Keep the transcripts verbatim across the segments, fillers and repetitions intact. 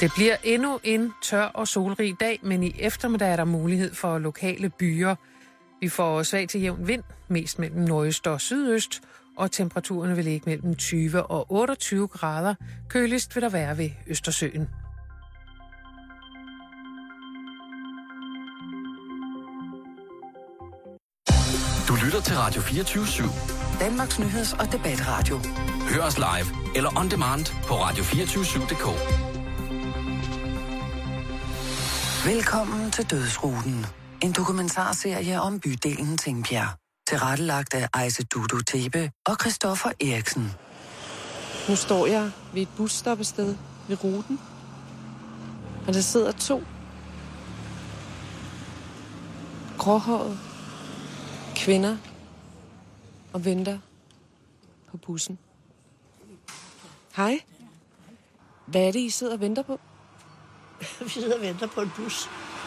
Det bliver endnu en tør og solrig dag, men i eftermiddag er der mulighed for lokale byer. Vi får svag til jævn vind, mest mellem nordøst og sydøst, og temperaturerne vil ligge mellem tyve og otteogtyve grader. Køligst vil der være ved Østersøen. Du lytter til Radio fireogtyve syv. Danmarks nyheds- og debatradio. Hør os live eller on demand på radio to fire syv punktum d k. Velkommen til Dødsruten. En dokumentarserie om bydelen Tingbjerg. Tilrettelagt af Ejse Dudu Thebe og Christoffer Eriksen. Nu står jeg ved et busstoppested ved ruten. Og der sidder to gråhårede kvinder og venter på bussen. Hej. Hvad er det, I sidder og venter på? Vi sidder og venter på en bus.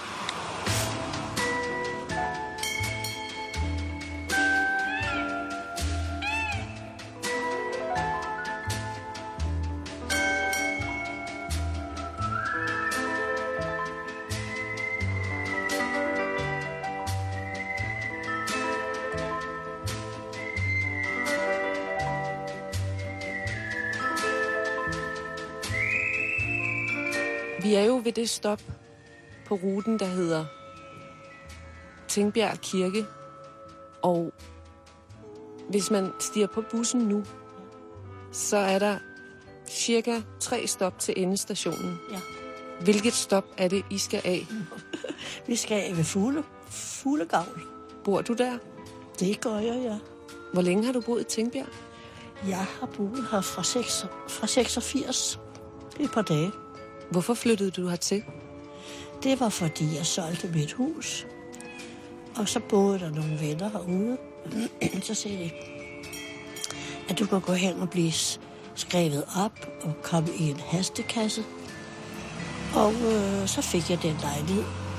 Vi er jo ved det stop på ruten, der hedder Tingbjerg Kirke. Og hvis man stiger på bussen nu, så er der cirka tre stop til endestationen. Ja. Hvilket stop er det, I skal af? Vi skal af ved Fugle. Fuglegavl. Bor du der? Det gør jeg, ja. Hvor længe har du boet i Tingbjerg? Jeg har boet her fra, seks, fra seksogfirs. Det er et par dage. Hvorfor flyttede du hertil? Det var, fordi jeg solgte mit hus. Og så boede der nogle venner herude. Så sagde de, at du kan gå hen og blive skrevet op og komme i en hastekasse. Og øh, så fik jeg den lejlighed.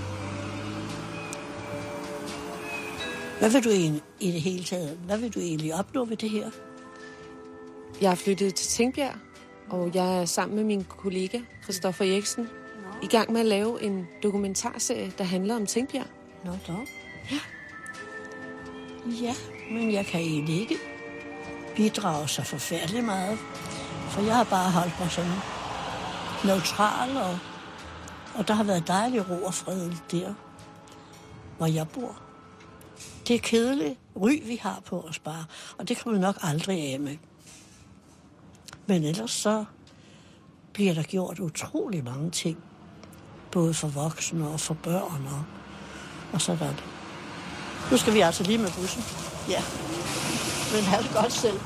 Hvad vil du egentlig, i det hele taget, hvad vil du egentlig opnå ved det her? Jeg er flyttet til Tingbjerg, og jeg er sammen med min kollega, Christoffer Eriksen, i gang med at lave en dokumentarserie, der handler om Tingbjerg. Nå, dog. Ja. Ja, men jeg kan egentlig ikke bidrage så forfærdeligt meget. For jeg har bare holdt mig sådan neutral, og, og der har været dejlig ro og fred der, hvor jeg bor. Det er kedeligt ry, vi har på os bare, og det kommer vi nok aldrig af med. Men ellers så bliver der gjort utrolig mange ting. Både for voksne og for børn og, og sådan. Nu skal vi altså lige med bussen. Ja, men have det godt selv.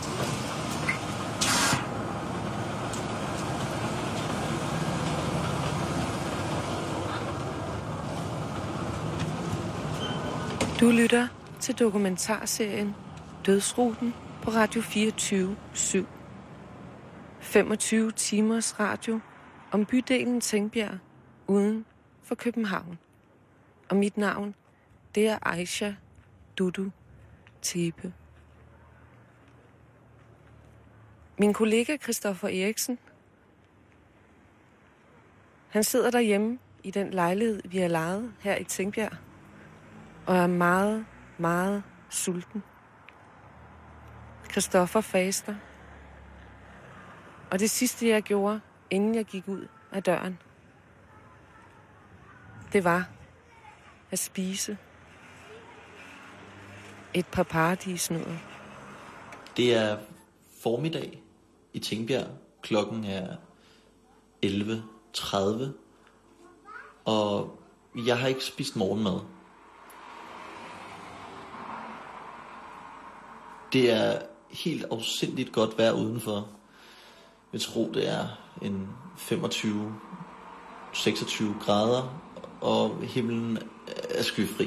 Du lytter til dokumentarserien Dødsruten på Radio fireogtyve syv. femogtyve timers radio om bydelen Tingbjerg uden for København. Og mit navn, det er Ejse Dudu Thebe. Min kollega Christoffer Eriksen, han sidder derhjemme i den lejlighed, vi har lejet her i Tingbjerg, og er meget, meget sulten. Christoffer faster. Og det sidste, jeg gjorde, inden jeg gik ud af døren, det var at spise et par paradisnødder. Det er formiddag i Tingbjerg. Klokken er elleve tredive, og jeg har ikke spist morgenmad. Det er helt afsindigt godt vejr udenfor. Jeg tror, det er en femogtyve seksogtyve grader, og himlen er skyfri.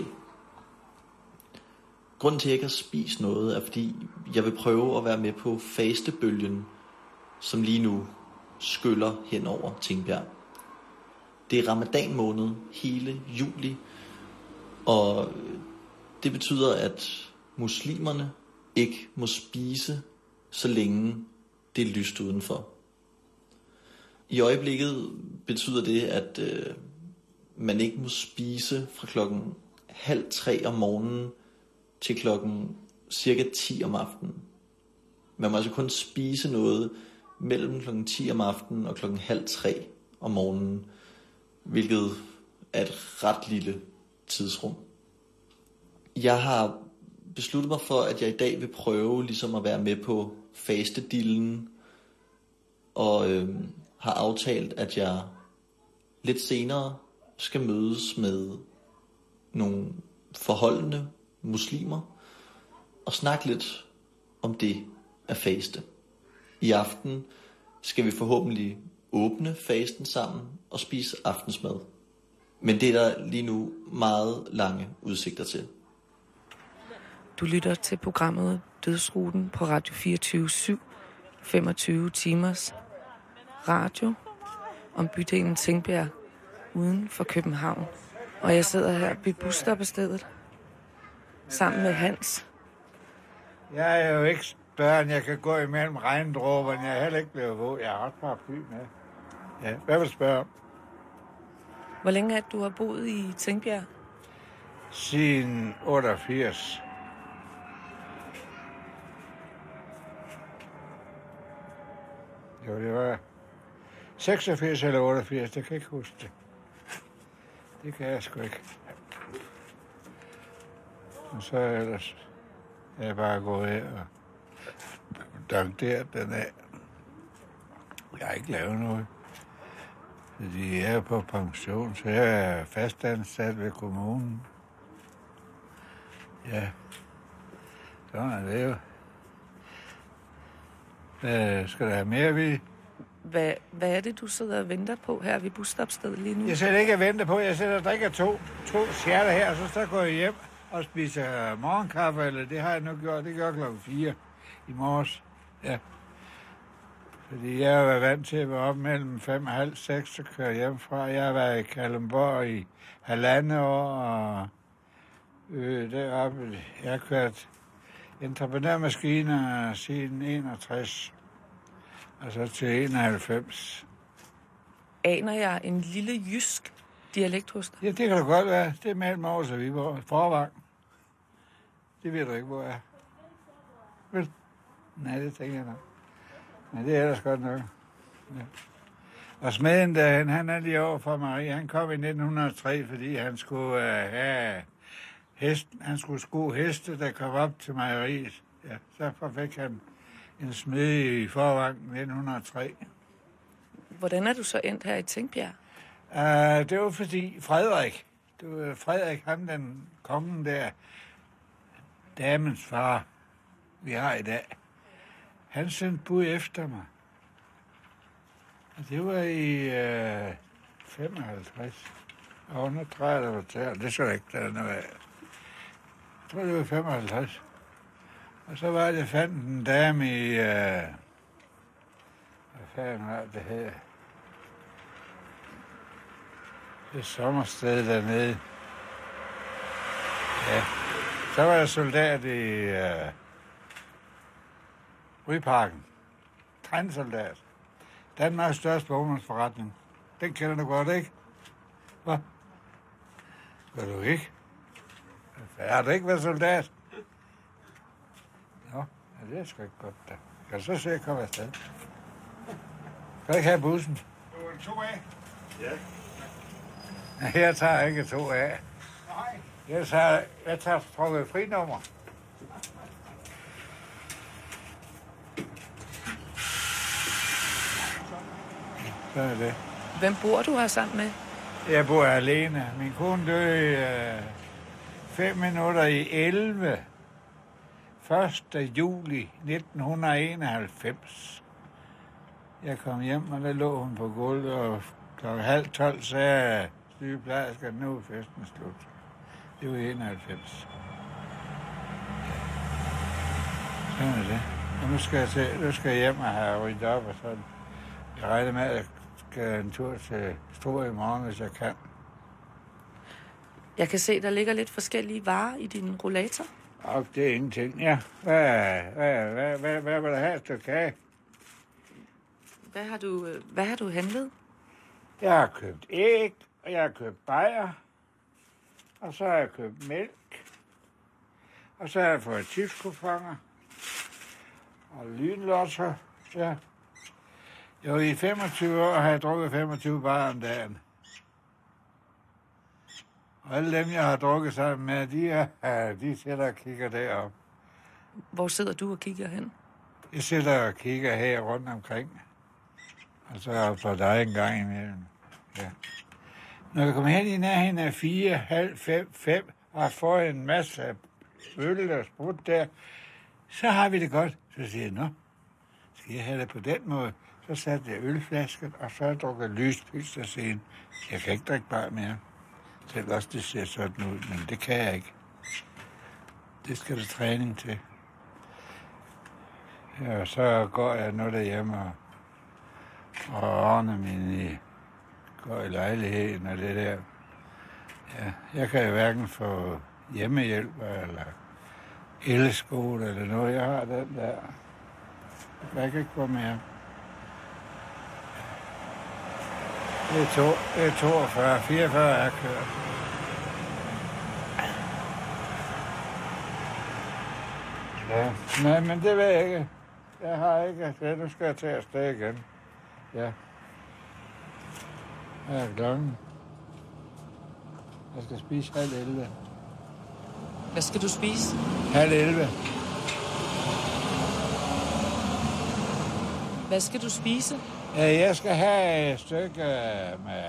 Grunden til, at jeg ikke har spist noget, er, fordi jeg vil prøve at være med på fastebølgen, som lige nu skyller hen over Tingbjerg. Det er ramadan måned hele juli, og det betyder, at muslimerne ikke må spise, så længe det er lyst udenfor. I øjeblikket betyder det, at øh, man ikke må spise fra klokken halv tre om morgenen til klokken cirka ti om aftenen. Man må altså kun spise noget mellem klokken ti om aftenen og klokken halv tre om morgenen, hvilket er et ret lille tidsrum. Jeg har besluttet mig for, at jeg i dag vil prøve ligesom at være med på fastedillen, og øh, har aftalt, at jeg lidt senere skal mødes med nogle forholdende muslimer og snakke lidt om det at faste. I aften skal vi forhåbentlig åbne fasten sammen og spise aftensmad. Men det er der lige nu meget lange udsigter til. Du lytter til programmet Dødsruten på Radio fireogtyve syv, femogtyve timers radio om bydelen Tingbjerg uden for København. Og jeg sidder her ved busstoppestedet sammen med Hans. Jeg er jo ikke børn, jeg kan gå imellem regndråberne. Jeg er heller ikke blevet våd. Jeg har ret paraply med. Ja, hvad vil du spørge om? Hvor længe er det, du har boet i Tingbjerg? Siden otteogfirs. Jo, det var seksogfirs eller otteogfirs, det kan jeg ikke huske det. Det kan jeg sgu ikke. Og så ellers er jeg bare gået af og dankeret den af. Jeg har ikke lavet noget. Fordi jeg er på pension, så jeg er fastansat ved kommunen. Ja, sådan er det jo. Hvad skal der have mere ved? Hvad, hvad er det, du sidder og venter på her ved busstopstedet lige nu? Jeg sætter ikke at vente på. Jeg sætter og drikker to, to sjerter her, og så, så går jeg hjem og spiser morgenkaffe, eller det har jeg nu gjort. Det gør klokken fire i morges. Ja. Fordi jeg har været vant til at være op mellem fem og halv seks, så kører jeg hjemmefra. Jeg har været i Kalundborg i halvandet år, og øh, deroppe, jeg har kørt entreprenørmaskiner siden enogtres, og så til enoghalvfems. Aner jeg en lille jysk dialekt hos dig? Ja, det kan da godt være. Det er mellem Aarhus og Viborg. Forvang. Det ved du ikke, hvor jeg er. Vel? Nej, det tænker jeg nok. Men det er ellers godt nok. Ja. Og smeden der, han er lige over for Marie. Han kom i nitten hundrede og tre, fordi han skulle uh, have hesten. Han skulle sko heste, der kom op til mejeriet. Ja, så fik han en smed i Forvang nitten hundrede og tre. Hvordan er du så endt her i Tingbjerg? Uh, det var fordi Frederik, det var Frederik, ham den kongen der, damens far, vi har i dag, han sendte bud efter mig. Og det var i uh, femoghalvtreds. Og under træet og tæer. Det skal ikke tage noget af. Jeg tror, det var femoghalvtreds. Og så var det, fandt en dame i... Uh, hvad fanden var det her? Det sommersted dernede. Ja. Så var jeg soldat i uh, Ryparken. Trænsoldat. Danmarks største vognmandsforretning. Den kender du godt, ikke? Hvad? Gør du ikke? Har du ikke været soldat? Nå, ja, det er sgu ikke godt da. Kan du så se at komme afsted? Kan du ikke have bussen? Du er to af? Ja. Her tager jeg ikke to af. Nej. Jeg tager, jeg tager trukket frinummer. Så er det. Hvem bor du her sammen med? Jeg bor alene. Min kone døde øh, fem minutter i elleve. første juli nitten enoghalvfems. Jeg kom hjem, og der lå hun på gulvet, og klokken halv tolv sagde sygeplejersker, nu er festen slut. Det var enoghalvfems. Sådan er det. Og nu skal jeg, til, nu skal jeg hjem og have ryddet op og sådan. Jeg regner med, at jeg skal en tur til Struer i morgen, hvis jeg kan. Jeg kan se, der ligger lidt forskellige varer i din rollator. Og det er ingenting, ja. Hvad, hvad, hvad, hvad, hvad vil du have, et stykke kage? Hvad har du, øh, hvad har du handlet? Jeg har købt æg, og jeg har købt bajer, og så har jeg købt mælk, og så har jeg fået tipskuponer og lynlosser, ja. Jo, i femogtyve år har jeg drukket femogtyve bajer om dagen. Og alle dem, jeg har drukket sammen med, de, er, de sidder og kigger derop. Hvor sidder du og kigger hen? Jeg sidder og kigger her rundt omkring. Og så er jeg på dig en gang imellem. Ja. Når jeg kommer hen i nærheden af fire, halv, fem, fem, og får en masse øl og sprut der, så har vi det godt. Så siger jeg, nå, skal jeg have det på den måde? Så satte jeg ølflasken, og så drukket lyspils og siger, jeg kan ikke drikke bare mere. Selv også det ser sådan ud, men det kan jeg ikke. Det skal der træning til. Ja, så går jeg nu derhjemme og, og ordner min går i lejligheden og det der. Ja, jeg kan jo hverken få hjemmehjælp eller elskole eller noget. Jeg har den der. Jeg kan ikke gå mere. Det er, to, det er toogfyrre, fireogfyrre er kørt. Ja, nej, men det ved jeg ikke. Jeg har ikke. Ja, nu skal jeg tage afsted igen. Ja. Hvad er klokken? Jeg skal spise halv elleve. Hvad skal du spise? Halv elleve. Hvad skal du spise? Jeg skal have et stykke med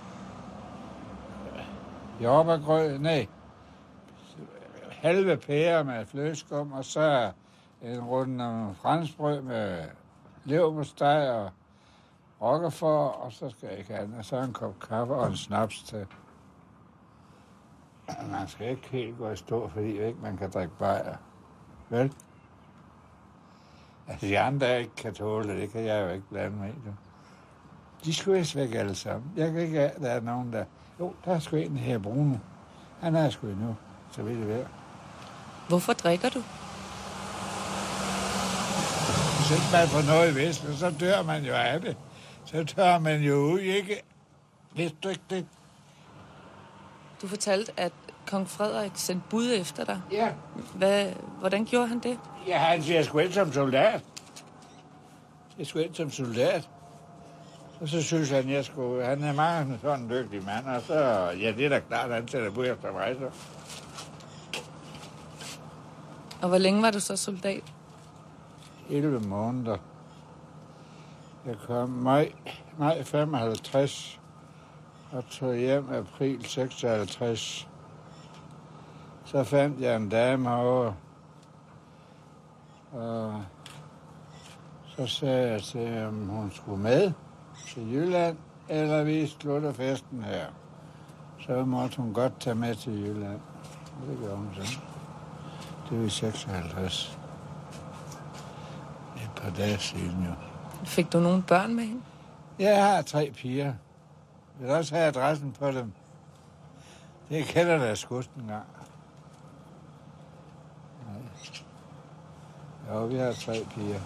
jordbærgrød, nej, halve pære med flødeskum, og så en runde franskbrød med leverpostej og rockerfor, og så skal jeg ikke have og så en kop kaffe og en snaps til. Man skal ikke helt gå i stå, fordi ikke man kan drikke bajer. Vel? Altså, de andre ikke kan tåle det, det kan jeg jo ikke blande mig i. De skulle jeg væk alle sammen. Jeg kan ikke have, der er nogen, der... Jo, der er sgu en her, Bruno. Han er sgu endnu, så ved det være. Hvorfor drikker du? Hvis man får noget i væsken, så dør man jo af det. Så tør man jo ud, ikke? Vidste du ikke det? Du fortalte, at kong Frederik sendte bud efter dig. Ja. Hvad, hvordan gjorde han det? Ja, han siger, jeg skulle ind som soldat. Jeg skulle ind som soldat. Og så synes han, jeg skulle... Han er meget sådan en dygtig mand, og så... Ja, det er da klart, han sætter bud efter mig, så. Og hvor længe var du så soldat? elleve måneder. Jeg kom maj, maj femoghalvtreds og tog hjem april seksoghalvtreds. Så fandt jeg en dame herovre, og så sagde jeg til, om hun skulle med til Jylland, eller vi slutter festen her. Så måtte hun godt tage med til Jylland. Det gjorde hun så. Det var i seksoghalvtreds. Et par dage siden, jo. Fik du nogle børn med hende? Jeg har tre piger. Jeg vil også have adressen på dem. Det kender der skudt en gang. Nej. Jo, vi har tre piger.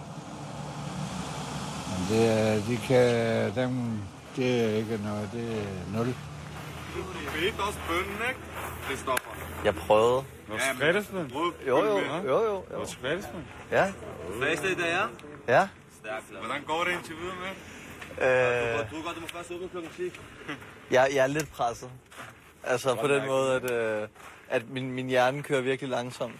Men det er, de kan, dem, det er ikke noget, det er nul. Du ved også bønnen, ikke? Christoffer. Jeg prøvede. Nå, fredagsmand. Jo, jo, jo, jo. Nå, fredagsmand. Ja. Første i dag, ja? Ja. Hvordan går det indtil videre med? Øh, Du er godt, du må først åbne klokken ti. jeg, jeg er lidt presset. Altså på den måde, at, øh, at min, min hjerne kører virkelig langsomt.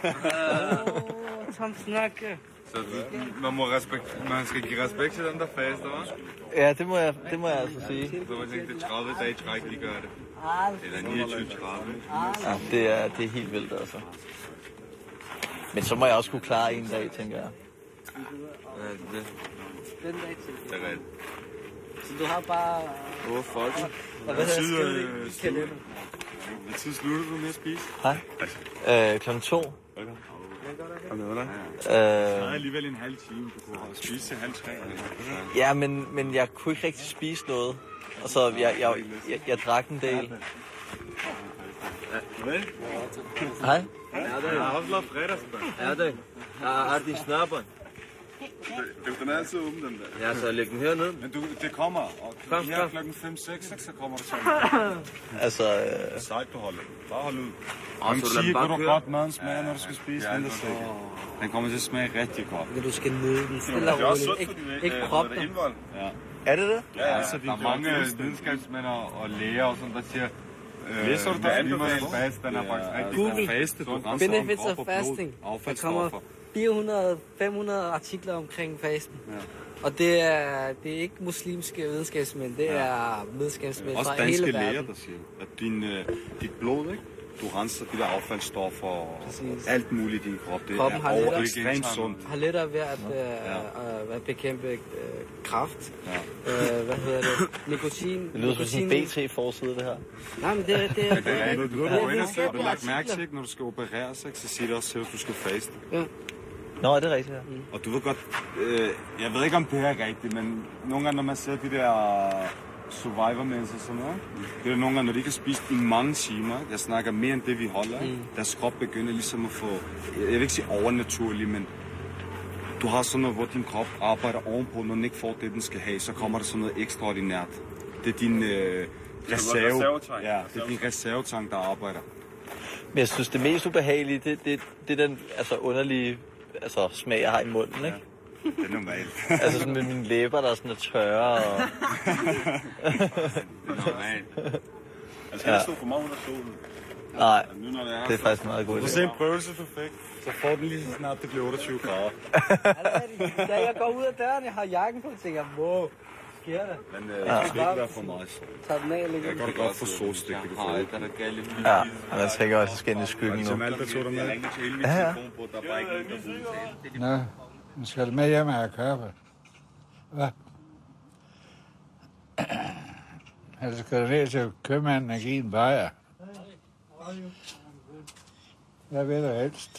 Som snakke. Så man, må respekt, man skal give respekt til dem, der faster, hva'? Ja, det må jeg, det må jeg altså sige. Så man tænker, det er tredive dage i træk, de gør det. Eller niogtyve tredive. Ja, det er, det er helt vildt, altså. Men så må jeg også kunne klare en dag, tænker jeg. Ja, det Den dag til. det er rigtigt. Så du har bare... Åh, fuck. Og hvad Tid, hedder øh, det? slutter. Hvad tid slutter du med at spise? Hej. Øh, klokken to. Kom med, eller? Øh, Der er alligevel en halv time, du kunne spise til halv tre. ja, men, men jeg kunne ikke rigtig spise noget. Og så jeg, jeg, jeg, jeg drak en del. Hvad? Hej. Jeg har også lavet fredagsbørn. Er det? Har du din snørbånd? Den er altid åben, den der. Ja, så læg den herned. Men du, det kommer, og Kom, her kom. klokken fem seks, så kommer det sådan. Altså, øh... Sejt på holdet. Bare hold ud. Og Den så lad den siger, bare hvor du køre. godt maden smager, når du skal spise den der stik. Den kommer til at smage rigtig godt. Men du skal nyde den stille Det er og også roligt. sundt for Ikke, din ikke øh, prop hvad dig. indvold. Ja. Er det det? Ja, ja, altså, der er mange videnskabsmænd og læger og sådan, der siger, øh, Læser du der der anbefaler anbefaler? fast, den er faktisk rigtig Google. Faste, du renser om Benefits krop of og blod, fasting. Der affaldsstoffer. kommer fire hundrede til fem hundrede artikler omkring fasten. Ja. Og det er, det er ikke muslimske videnskabsmænd, det er videnskabsmænd Også fra danske hele læger, verden. der siger, at din, øh, dit blod, ikke? Du renser de der affaldsstoffer og Præcis. alt muligt i din krop. Det Kroppen er har over lettere- ekstremt sundt. har lettere ved at, øh, Ja. øh, at bekæmpe øh, kræft. Ja. Øh, hvad hedder det? Nikotin. Det lyder som sådan en B T-forside, det her. Nej, men det, det, det, Men det er rigtigt. Du har det- du det- har du lagt mærke til, ikke, når du skal opereres, ikke, så siger det også til, at du skal faste. Ja. Nå, er det rigtigt her? Og du ved godt, øh, jeg ved ikke om det her er rigtigt, men nogle gange når man ser de der survivor-mens og sådan noget, det er nogle gange, når de ikke har spist i mange timer, jeg snakker mere end det, vi holder, mm. deres krop begynder ligesom at få, jeg vil ikke sige overnaturligt, men du har sådan noget, hvor din krop arbejder ovenpå, når den ikke får det, den skal have, så kommer der sådan noget ekstraordinært. Det er din øh, reserve, reservetank. ja, det er din reservetank, der arbejder. Men jeg synes, det mest ubehagelige, det, det, det er den altså, underlige altså, smag, jeg har i munden, ikke? Det er normalt. Altså sådan med mine læber, der er sådan er tørre og... Det er normalt. Altså, jeg stod for meget under solen. Nej, Nu, når det er, det er faktisk en meget god Du idé. se en prøvelse, du fik, så får den lige så snart det bliver otteogtyve grader. Da jeg går ud af døren, jeg har jakken på, og tænker, wow, sker det? Men øh, det skal ikke være for meget. Tager den af, lidt. Jeg kan godt få solstik, det kan få ikke. Ja, og man tænker også, at jeg skal ind i skyggen nu. Jamal, der tog dig med. Ja, ja. Nå, nu skal du med hjem og have kaffe. Hvad? Eller skal du ned til købmanden og give en bajer? Hvad vil du helst?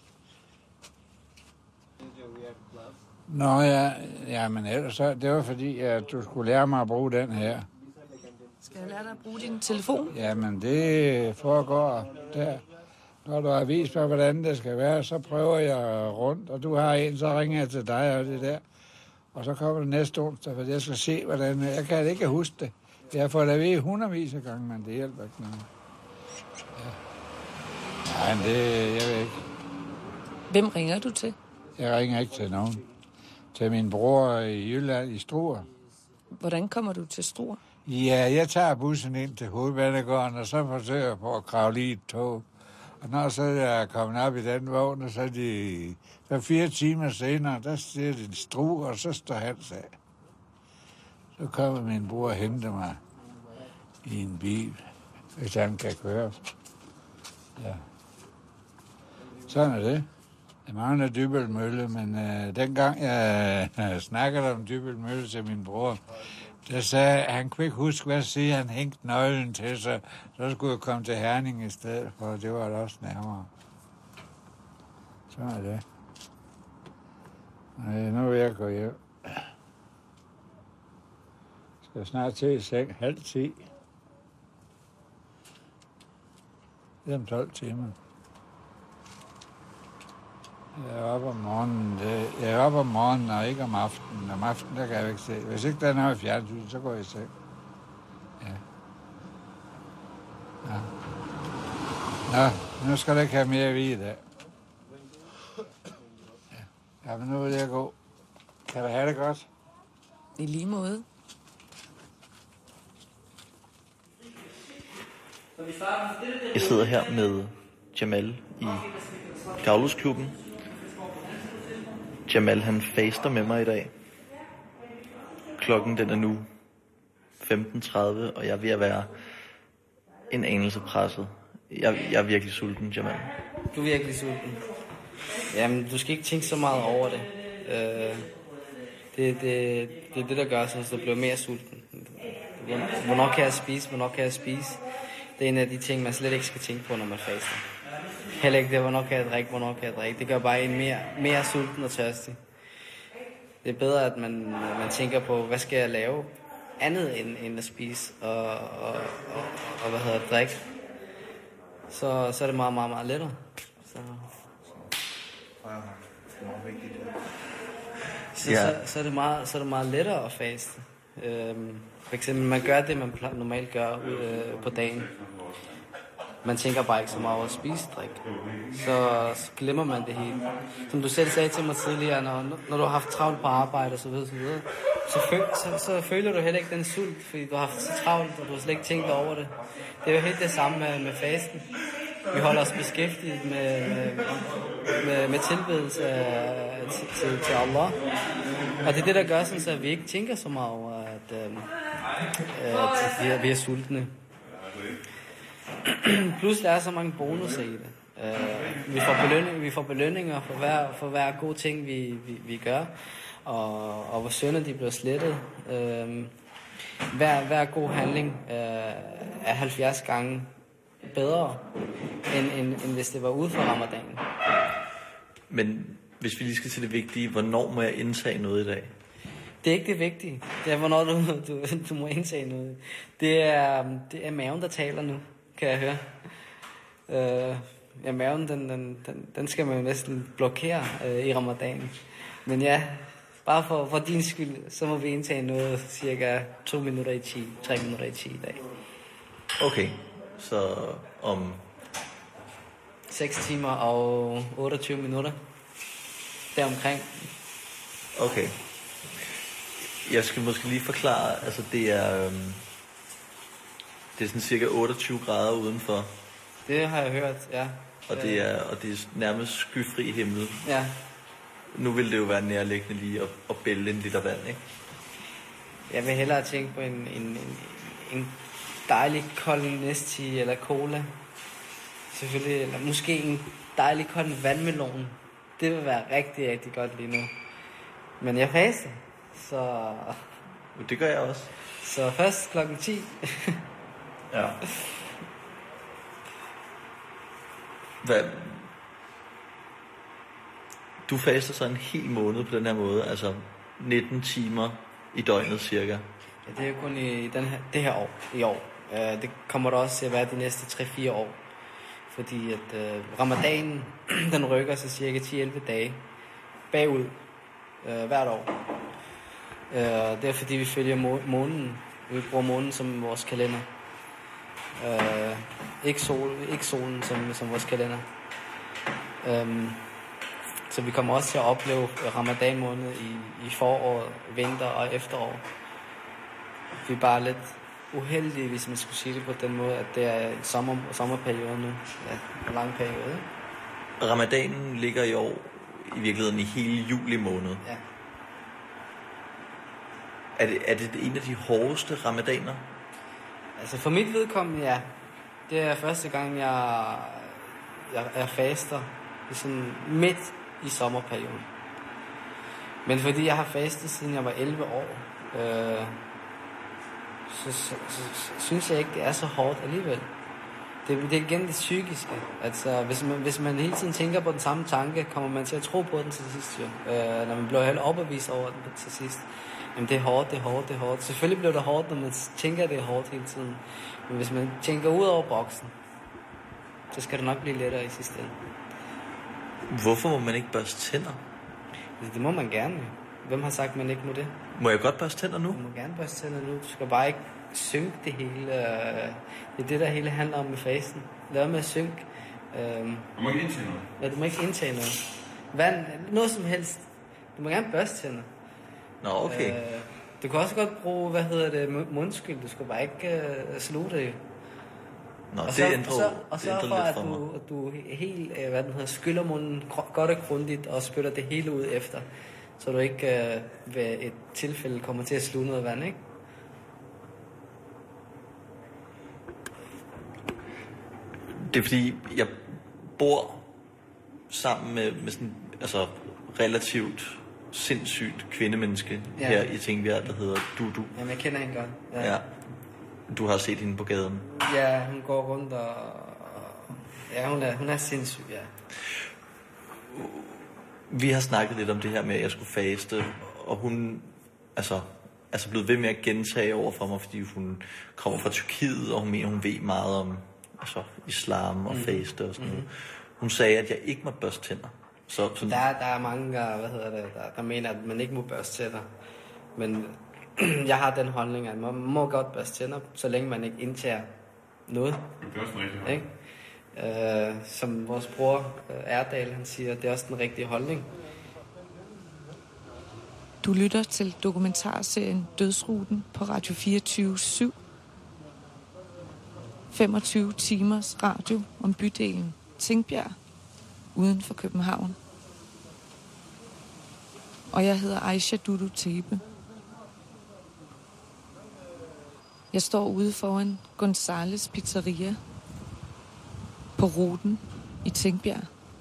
Nå ja, ja, men ellers så, det var fordi, at du skulle lære mig at bruge den her. Skal jeg lære dig at bruge din telefon? Jamen, det foregår der. Når du har vist mig, hvordan det skal være, så prøver jeg rundt, og du har en, så ringer jeg til dig og det der. Og så kommer det næste onsdag, for jeg skal se, hvordan... Jeg kan ikke huske det. Jeg har fået det ved hundredvis af gange, men det hjælper ikke noget. Ja. Nej, men det... Jeg ved ikke. Hvem ringer du til? Jeg ringer ikke til nogen. Til min bror i Jylland i Struer. Hvordan kommer du til Struer? Ja, jeg tager bussen ind til Hovedbanegården, og så forsøger jeg på at kravle i et tog. Og når så jeg er kommet op i den vogn, og så er de så fire timer senere, der siger det Struer, og så står Hans af. Så kommer min bror og henter mig i en bil, hvis han kan køre. Ja. Sådan er det. Jeg mangler Dybbøl Mølle, men øh, dengang jeg øh, snakkede om Dybbøl Mølle til min bror, der sagde, han kunne ikke huske, hvad siger, han hængte nøglen til, så, så skulle jeg komme til Herning i stedet, for det var da også nærmere. Sådan er det. Nej, nu vil jeg gå hjem. Skal jeg snart til i seng, halv ti. Det er om tolv timer. Jeg er oppe om morgenen. Det, jeg er oppe om morgenen, og ikke om aftenen. Om aftenen, der kan jeg ikke se. Hvis ikke der er noget i fjernsynet, så går jeg i seng. Ja. Ja. Nå, nu skal du ikke have mere at vide i dag. Ja. Ja, men nu vil jeg gå. Kan du have det godt? I lige måde. Jeg sidder her med Jamal i Gavlusklubben. Jamal, han faster med mig i dag. Klokken den er nu femten tredive, og jeg er ved at være en anelse presset. Jeg, jeg er virkelig sulten, Jamal. Du er virkelig sulten. Jamen, du skal ikke tænke så meget over det. Øh, det, det, det er det, der gør, så du bliver mere sulten. Hvornår kan jeg spise? Hvornår kan jeg spise? Det er en af de ting, man slet ikke skal tænke på, når man faster. Heller ikke det, hvornår kan jeg drikke, hvornår kan jeg drikke. Det gør bare en mere, mere sulten og tørstig. Det er bedre, at man, man tænker på, hvad skal jeg lave andet end, end at spise og, og, og, og hvad hedder det, drikke. Så, så er det meget, meget, meget lettere. Så. så, Ja. så, så, er det meget, så er det meget lettere at faste. Øhm, for eksempel, man gør det, man normalt gør øh, på dagen. Man tænker bare ikke så meget over at spise drik. Så, så glemmer man det hele. Som du selv sagde til mig tidligere, når, når du har haft travlt på arbejde og så videre, så, videre, så, føl, så, så føler du heller ikke den sult, fordi du har haft så travlt, og du har slet ikke tænkt over det. Det er jo helt det samme med, med fasten. Vi holder os beskæftiget med, med, med, med tilbedelse af, til, til, til Allah. Og det er det, der gør sådan, at vi ikke tænker så meget over, at, øh, at vi, er, vi er sultne. Plus der er så mange bonusser i det. Uh, vi, får belønning, vi får belønninger for hver, for hver god ting, vi, vi, vi gør. Og, og vores sønner, de bliver slettet. Uh, hver, hver god handling uh, er halvfjerds gange bedre, end, end, end hvis det var ude for ramadanen. Men hvis vi lige skal til det vigtige, hvornår må jeg indtage noget i dag? Det er ikke det vigtige. Det er, hvornår du, du, du må indtage noget. Det er, det er maven, der taler nu, kan jeg høre. Uh, ja, maven, den, den, den, den skal man jo næsten blokere uh, i ramadanen. Men ja, bare for, for din skyld, så må vi indtage noget cirka to minutter i ti, tre minutter i ti i dag. Okay, så om... seks timer og otteogtyve minutter. Deromkring. Okay. Jeg skal måske lige forklare, altså det er... Øhm, det er sådan cirka otteogtyve grader udenfor. Det har jeg hørt, ja. Og det er, og det er nærmest skyfri himmel. Ja. Nu vil det jo være nærliggende lige at, at bælge en liter vand, ikke? Jeg vil hellere tænke på en, en, en, en dejlig kold Nesti eller cola. Selvfølgelig, eller måske en dejlig kold vandmelon. Det vil være rigtig, rigtig godt lige nu. Men jeg faster, så... Det gør jeg også. Så først klokken ti. Ja. Hvad? Du faster så en hel måned på den her måde, altså nitten timer i døgnet cirka. Ja, det er jo kun i den her, det her år, i år. Uh, det kommer der også til at være de næste tre fire år. Fordi at uh, ramadanen, den rykker sig cirka ti til elleve dage bagud uh, hvert år. Uh, det er fordi vi følger må- månen. Vi bruger månen som vores kalender. Uh, ikke, sol, ikke solen som, som vores kalender. Um, så vi kommer også til at opleve ramadan måned i, i foråret, vinter og efterår. Vi er bare lidt uheldige, hvis man skulle sige det på den måde, at det er en sommer, sommerperiode nu. Ja, en lang periode. Ramadanen ligger i år i virkeligheden i hele juli måned. Ja. Er det, er det en af de hårdeste ramadaner? Altså for mit vedkommende, ja. Det er første gang, jeg, jeg, jeg faster sådan midt i sommerperioden. Men fordi jeg har fastet siden jeg var elleve år, øh, så, så, så, så synes jeg ikke, det er så hårdt alligevel. Det, det er igen det psykiske. Altså, hvis man, hvis man hele tiden tænker på den samme tanke, kommer man til at tro på den til sidst. Jo. Øh, når man bliver helt overbevist over den til sidst. Jamen, det er hårdt, det er hårdt, det er hårdt. Selvfølgelig bliver det hårdt, når man tænker, at det er hårdt hele tiden. Men hvis man tænker ud over boksen, så skal det nok blive lettere i sidste ende. Hvorfor må man ikke børste tænder? Det må man gerne. Hvem har sagt, man ikke må det? Må jeg godt børste tænder nu? Du må gerne børste tænder nu. Du skal bare ikke synke det hele. Det er det, der hele handler om med fasten. Lad med at synke. Du må ikke indtage noget. Ja, du må ikke indtage noget. Vand, noget som helst. Du må gerne børste tænder. Nå, okay. Øh, du kan også godt bruge, hvad hedder det, mundskyld. Du skal bare ikke uh, sluge det. Nå, og det så, ændrer, og så, og det så ændrer for, lidt at for mig. du, at du helt, uh, hvad den hedder, skyller munden godt og grundigt og spytter det hele ud efter. Så du ikke uh, ved et tilfælde kommer til at sluge noget vand, ikke? Det er fordi, jeg bor sammen med, med sådan, altså relativt sindssygt kvindemenneske Ja. her i Tingbjerg, der hedder Dudu. Jamen, jeg kender hende godt. Ja. ja. Du har set hende på gaden. Ja, hun går rundt og... Ja, hun er, hun er sindssyg, ja. Vi har snakket lidt om det her med, at jeg skulle faste, og hun altså, altså blevet ved med at gentage over for mig, fordi hun kommer fra Tyrkiet, og hun mener, hun ved meget om altså, islam og Mhm. faste og sådan noget. Mhm. Hun sagde, at jeg ikke måtte børste tænder. Så, så... Der, der er mange, der, hvad hedder det, der, der mener, at man ikke må børste tænder. Men jeg har den holdning, at man må godt børste tænder, så længe man ikke indtager noget. Det er også rigtigt. Ikke? Øh, som vores bror øh, Erdal, han siger, det er også den rigtige holdning. Du lytter til dokumentarserien Dødsruten på Radio fireogtyve syv. femogtyve timers radio om bydelen Tingbjerg uden for København. Og jeg hedder Aisha Dudu Thebe. Jeg står ude foran Gonzales Pizzeria på ruten i Tingbjerg.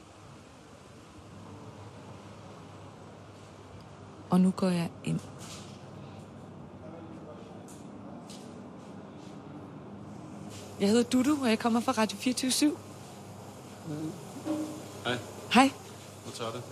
Og nu går jeg ind. Jeg hedder Dudu, og jeg kommer fra Radio fireogtyve syv. Hej. Hej. Nu tager det.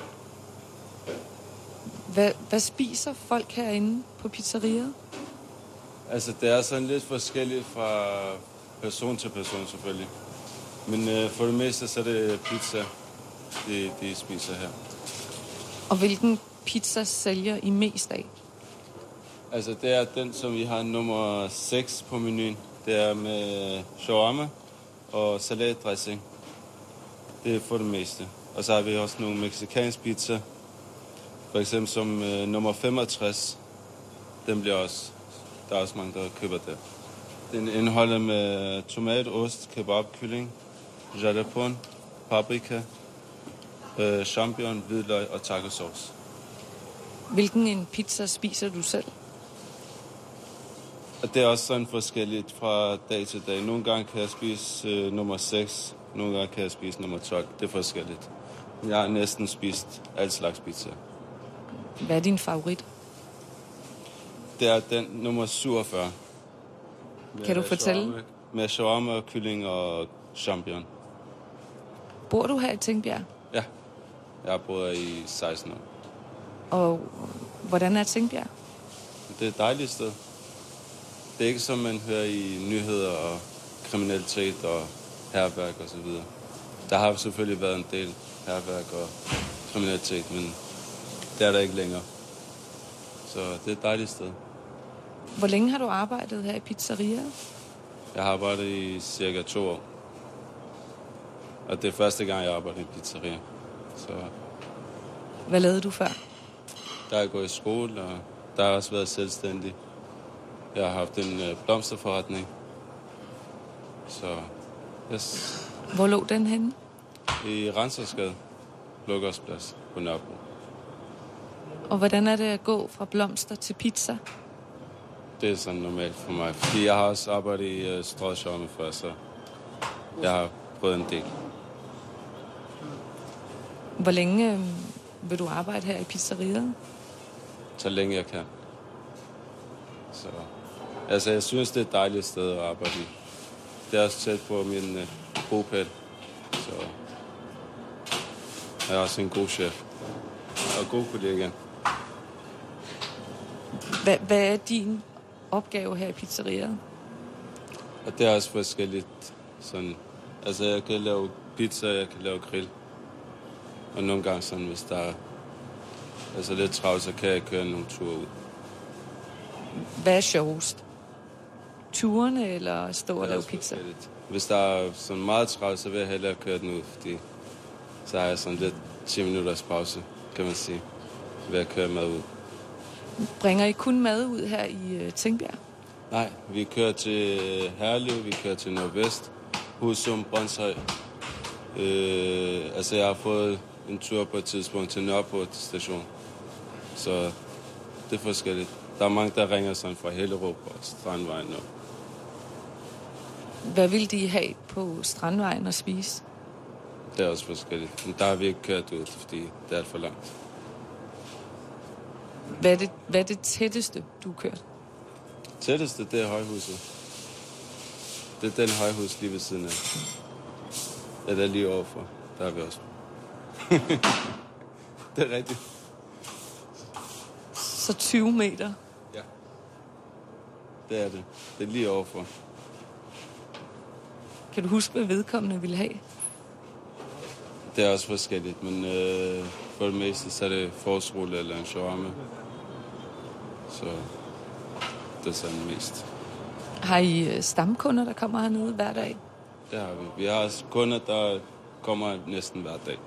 Hvad, hvad spiser folk herinde på pizzeriet? Altså, det er sådan lidt forskelligt fra person til person, selvfølgelig. Men øh, for det meste, så er det pizza, de, de spiser her. Og hvilken pizza sælger I mest af? Altså, det er den, som vi har nummer seks på menuen. Det er med shawarma og salatdressing. Det er for det meste. Og så har vi også nogle mexicansk pizza. For eksempel som øh, nummer femogtres. Den bliver også... Der er også mange, der køber det. Den indeholder med tomat, ost, kebab, kylling, jalapeno, paprika, øh, champignon, hvidløg og tacosauce. Hvilken en pizza spiser du selv? Og det er også sådan forskelligt fra dag til dag. Nogle gange kan jeg spise øh, nummer seks, nogle gange kan jeg spise nummer tolv. Det er forskelligt. Jeg har næsten spist alt slags pizza. Hvad er din favorit? Det er den nummer syvogfyrre. Kan du fortælle? Shawarma, med shawarma, kylling og champignon. Bor du her i Tingbjerg? Ja, jeg har boet her i seksten år. Og hvordan er Tingbjerg? Det er et dejligt sted. Det er ikke som man hører i nyheder og kriminalitet og hærværk og så videre. Der har selvfølgelig været en del hærværk og kriminalitet, men det er der ikke længere. Så det er et dejligt sted. Hvor længe har du arbejdet her i pizzeriet? Jeg har arbejdet i cirka to år. Og det er første gang, jeg arbejder i pizzeria. Så hvad lavede du før? der er jeg gået i skole, og der har også været selvstændig. Jeg har haft en øh, blomsterforretning. Så yes. Hvor lå den henne? I Rensersgade, Blågårdsplads på Nørrebro. Og hvordan er det at gå fra blomster til pizza? Det er sådan normalt for mig, fordi jeg har også arbejdet i uh, Strøget før, så jeg har prøvet en del. Hvor længe øh, vil du arbejde her i pizzeriet? Så længe jeg kan. Så, altså, jeg synes, det er et dejligt sted at arbejde i. Det er også tæt på min uh, bopæl, så jeg er også en god chef og god kollega. Hvad, hvad er din opgave her i pizzeriet? Og det er også forskelligt. Sådan, altså, jeg kan lave pizza, jeg kan lave grill. Og nogle gange, sådan, hvis der er altså, lidt travlt, så kan jeg køre nogle ture ud. Hvad er sjovest? Turene eller stå og lave pizza? Hvis der er sådan meget travlt, så vil jeg hellere køre den ud, fordi så har jeg sådan lidt ti minutters pause, kan man sige, ved at køre mad ud. Bringer I kun mad ud her i uh, Tingbjerg? Nej, vi kører til Herlev, vi kører til Nordvest, Husum, Brøndshøj. Øh, altså, jeg har fået en tur på et tidspunkt til Nørreport station, så det er forskelligt. Der er mange, der ringer sådan fra Hellerup og Strandvejen op. Hvad vil de have på Strandvejen at spise? Det er også forskelligt, men der har vi ikke kørt ud, fordi det er alt for langt. Hvad er det, hvad er det tætteste, du har kørt? Tætteste, det er højhuset. Det er den højhus lige ved siden af. Det er der lige overfor. Der har vi også. Det er rigtigt. Så tyve meter? Ja. Det er det. Det er lige overfor. Kan du huske, hvad vedkommende ville have? det er også forskelligt, men øh, for det meste så er det forårsrulle eller en shawarma. Så det er sådan mest. Har I stamkunder, der kommer hernede hver dag? Det har vi. Vi har også kunder, der kommer næsten hver dag.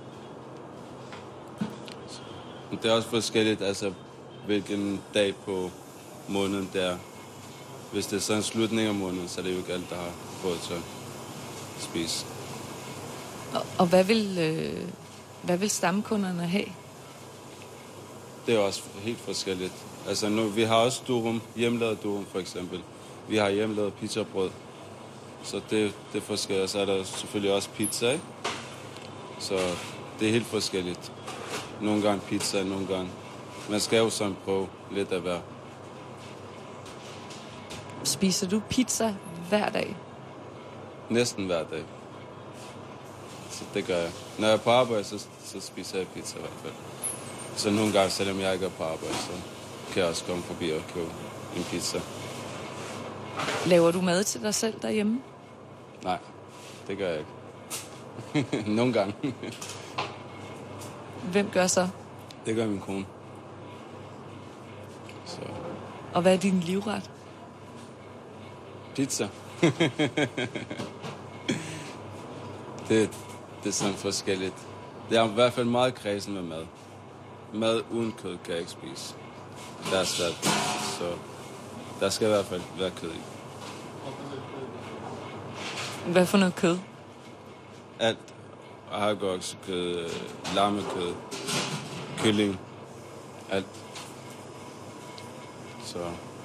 Så, det er også forskelligt, altså hvilken dag på måneden det er. Hvis det er sådan en slutning af måneden, så er det jo ikke alt, der har fået til at spise. Og, og hvad, vil, øh, hvad vil stamkunderne have? Det er også helt forskelligt. Altså nu, vi har også durum, hjemmelavet durum for eksempel. Vi har hjemmelavet pizzabrød. Så det, det er forskelligt. Så er der selvfølgelig også pizza, ikke? Så det er helt forskelligt. Nogle gange pizza, nogle gange. Man skal jo sådan prøve lidt af hver. Spiser du pizza hver dag? Næsten hver dag. Så det gør jeg. Når jeg er på arbejde, så, så spiser jeg pizza i hvert fald. Så nogle gange, selvom jeg ikke er på arbejde, så kan jeg også komme forbi og købe en pizza. Laver du mad til dig selv derhjemme? Nej, det gør jeg ikke. Nogle gange. Hvem gør så? Det gør min kone. Så. Og hvad er din livret? Pizza. det, det er sådan forskelligt. Det er i hvert fald meget kredsen med mad. Mad uden kød kan jeg ikke spise. Det er svært. Så der skal i hvert fald være kød i. Hvad for noget kød? Alt. Hakkoksekød, lammekød, kylling. Alt. Så.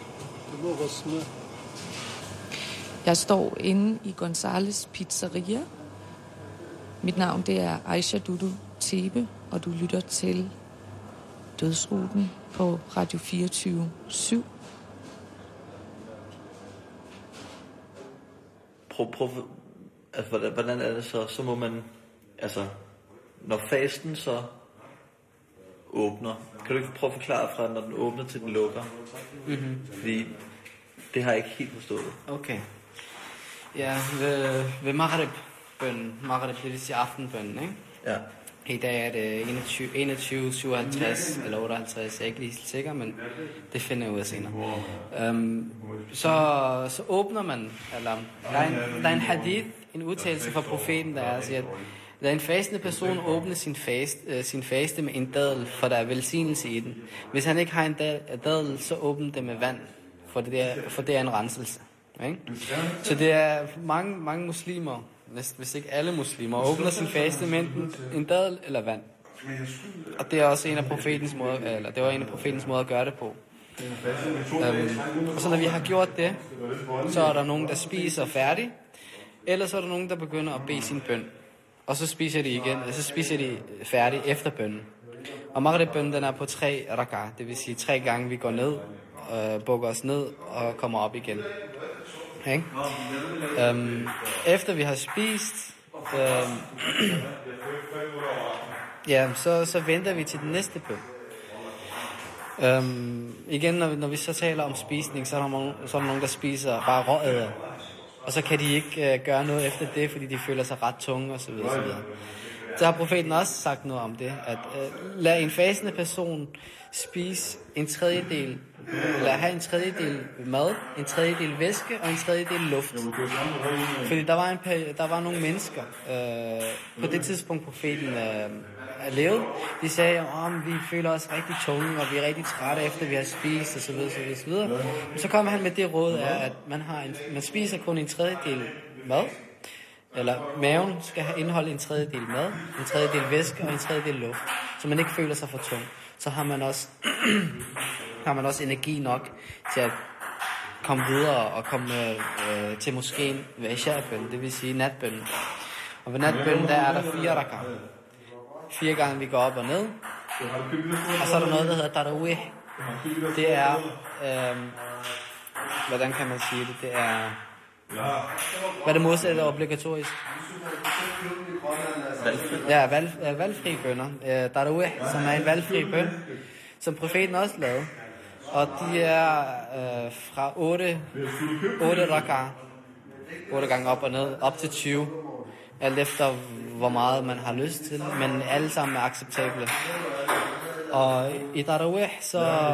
Jeg står inde i Gonzales Pizzeria. Mit navn det er Aisha Dudu Tebe, og du lytter til Dødsruten på Radio fireogtyve syv. Prøv, prøv, altså, hvordan, hvordan er det så? Så må man, altså, når fasten så åbner, kan du ikke prøve at forklare fra, når den åbner til den lukker? Mm-hmm. Fordi det har jeg ikke helt forstået. Okay. Ja, ved, ved Maghrib-bønnen. Maghrib, det vil sige aftenbønnen, ikke? Ja. I dag er det enogtyve syvoghalvtreds eller otteoghalvtreds, jeg er ikke lige sikker, men det finder jeg ud af senere. Um, så, så åbner man, eller der er, en, der er en hadith, en udtalelse fra profeten, der er at sige, at da en fastende person åbner sin, fast, øh, sin faste med en dadel, for der er velsignelse i den. Hvis han ikke har en dadel, så åbner det med vand, for det er, for det er en renselse. Ikke? Så det er mange, mange muslimer, hvis ikke alle muslimer, åbner sin faste med enten en dadel eller vand. Og det er også en af profetens måder, eller det var en af profetens måder at gøre det på. Um, og så når vi har gjort det, så er der nogen, der spiser færdig, eller så er der nogen, der begynder at bede sin bøn. Og så spiser de igen, og så spiser de færdig efter bønnen. Og Maghrib-bønnen, den er på tre rak'ah, det vil sige tre gange vi går ned, øh, bukker os ned og kommer op igen. Okay? Um, efter vi har spist, um, ja, så, så venter vi til den næste bøn. Um, igen, når, når vi så taler om spisning, så er der nogen, så er der nogen der spiser bare råæder. Og så kan de ikke uh, gøre noget efter det, fordi de føler sig ret tunge osv. osv. Så har profeten også sagt noget om det, at uh, lad en fasende person spise en tredjedel, eller have en tredjedel mad, en tredjedel væske og en tredjedel luft. Fordi der var, en, der var nogle mennesker, øh, på det tidspunkt profeten øh, levede, de sagde, at vi føler os rigtig tunge, og vi er rigtig trætte efter vi har spist, osv. osv., osv. Men så kommer han med det råd af, at man, har en, man spiser kun en tredjedel mad, eller maven skal have indeholde en tredjedel mad, en tredjedel væske og en tredjedel luft, så man ikke føler sig for tung. Så har man også har man også energi nok til at komme videre og komme øh, til moskeen ved isha-bønnen, det vil sige natbønnen. Og ved natbønnen, der er der fire rak'ah. Fire gange vi går op og ned. Og så er der noget, der hedder tarawih. Det er, øh, hvordan kan man sige det, det er, hvad er det modsatte obligatorisk? Ja, valg, valgfri bønner. Uh, tarawih, som er en valgfri bøn, som profeten også lavede. Og de er uh, fra otte, otte rak'ah, otte gange op og ned, op til tyve. alt efter hvor meget man har lyst til, men alle sammen er acceptable. Og i Tarawih, så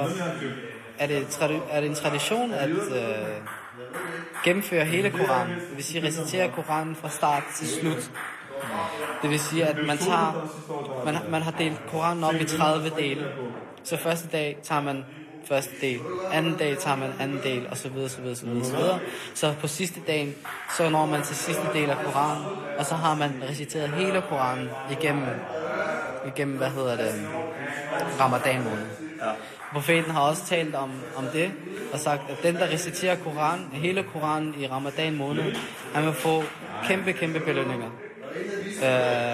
er det, tradi- er det en tradition at øh, gennemføre hele Koranen. Det vil sige recitere Koranen fra start til slut. Det vil sige, at man, tager, man, man har delt Koranen op i tredive dele. Så første dag tager man første del, anden dag tager man anden del, og så videre, så videre, så videre, så videre. Så på sidste dagen, så når man til sidste del af Koranen, og så har man reciteret hele Koranen igennem, igennem hvad hedder det, Ramadan måned. Ja. Profeten har også talt om, om det, og sagt, at den, der reciterer Koranen, hele Koranen i Ramadan måned, han vil få kæmpe, kæmpe belønninger. Uh,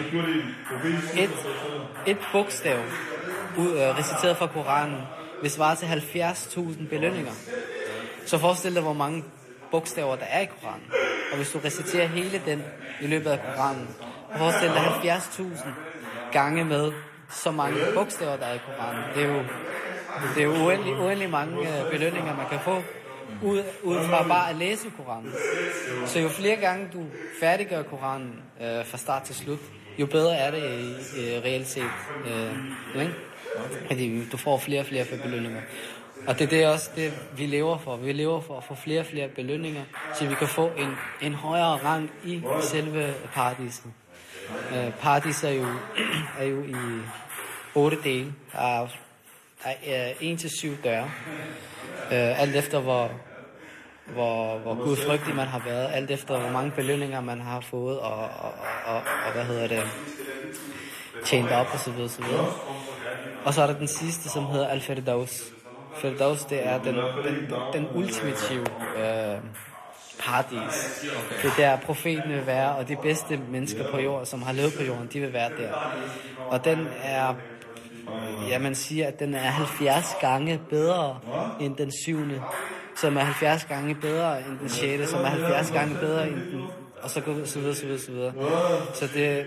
et, et bogstav ud, uh, reciteret fra Koranen vil svare til halvfjerds tusind belønninger. Så forestil dig, hvor mange bogstaver der er i Koranen. Og hvis du reciterer hele den i løbet af Koranen, forestil dig halvfjerds tusind gange med så mange bogstaver, der er i Koranen. Det er jo, det er jo uendelig, uendelig mange uh, belønninger, man kan få ud, ud fra bare at læse Koranen. Så jo flere gange du færdiggør Koranen uh, fra start til slut, jo bedre er det i, i reelt set. Uh, ikke? Fordi du får flere og flere belønninger. Og det er det også det, vi lever for. Vi lever for at få flere og flere belønninger, så vi kan få en, en højere rang i selve paradiset. Uh, paradis er jo, er jo i otte dele. Der er, er en til syv døre. Uh, alt efter hvor, hvor, hvor gudfrygtig man har været. Alt efter hvor mange belønninger man har fået. Og, og, og, og, og hvad hedder det? Tjent op og så videre, så videre. Og så er der den sidste, som hedder Al-Firdaus. Firdaus, det er den, den, den ultimative øh, paradis. Det er der profeten vil være, og de bedste mennesker på jorden, som har levet på jorden, de vil være der. Og den er, ja, man siger, at den er halvfjerds gange bedre end den syvende, som er halvfjerds gange bedre end den sjette, som er halvfjerds gange bedre end den, og så går så videre, så videre, så videre. Så det,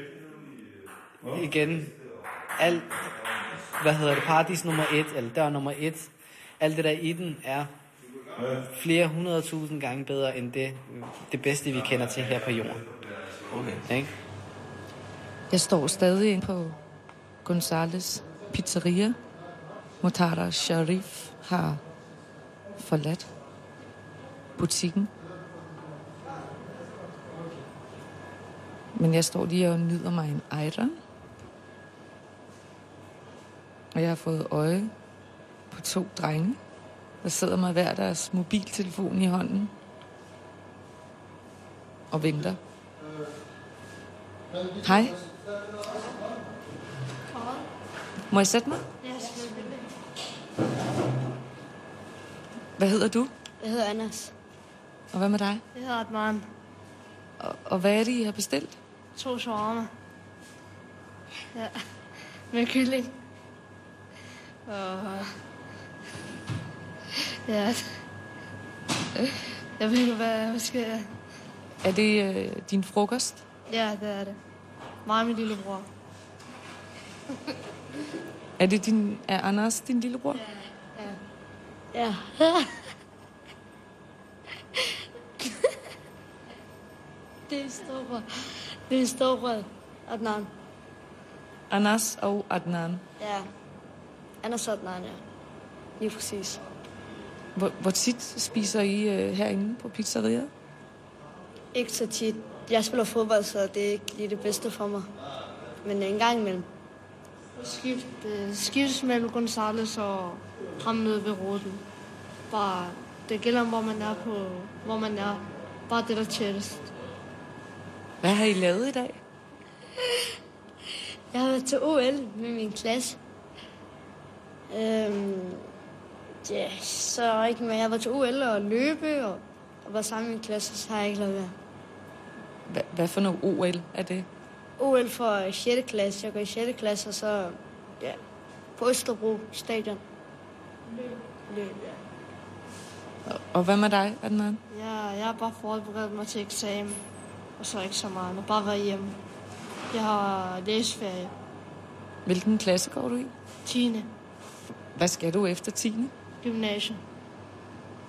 igen, alt, hvad hedder det, paradis nummer et, eller dør nummer et, alt det der i den er flere hundrede tusind gange bedre end det, det bedste, vi kender til her på jorden. Okay. Ikke? Jeg står stadig inde på Gonzales Pizzeria. Motara Sharif har forladt butikken. Men jeg står lige og nyder mig en ejder. Og jeg har fået øje på to drenge, der sidder med hver deres mobiltelefon i hånden og venter. Hej. Må jeg sætte mig? Ja, selvfølgelig. Hvad hedder du? Jeg hedder Anders. Og hvad med dig? Jeg hedder Adman. Og, og hvad er det, I har bestilt? To shawarma. Ja, med kylling. Og... Ja. Jeg ved ikke, hvad, hvad skal jeg... Er det øh, din frokost? Ja, det er det. Mig og min lillebror. Er det din... Er Anders din lillebror? Ja. Ja. Det er storbror. Det er storbror. Adnan. Anas og Adnan. Ja. Anders og Adnan, ja. Lige præcis. Hvor, hvor tit spiser I øh, herinde på pizzeriet? Ikke så tit. Jeg spiller fodbold, så det er ikke lige det bedste for mig. Men en gang imellem. Skift, øh, skiftes mellem Gonzales og ham nede ved ruten. Bare, det gælder, hvor man er på, hvor man er. Bare det, der tættest. Hvad har I lavet i dag? Jeg har været til O L med min klasse. Øhm, ja, så ikke mere. Jeg var til O L og løbe, og, og var sammen med min klasse, så har jeg ikke lavet mere. Hva, hvad for noget O L er det? O L for sjette klasse. Jeg går i sjette klasse, og så ja, på Østerbro stadion. Løb. Løb, ja. Og, og hvad med dig, Adnan? Ja, jeg har bare forberedt mig til eksamen, og så ikke så meget. Jeg bare været hjemme. Jeg har læsferie. Hvilken klasse går du i? tiende Hvad skal du efter tiende? Gymnasium.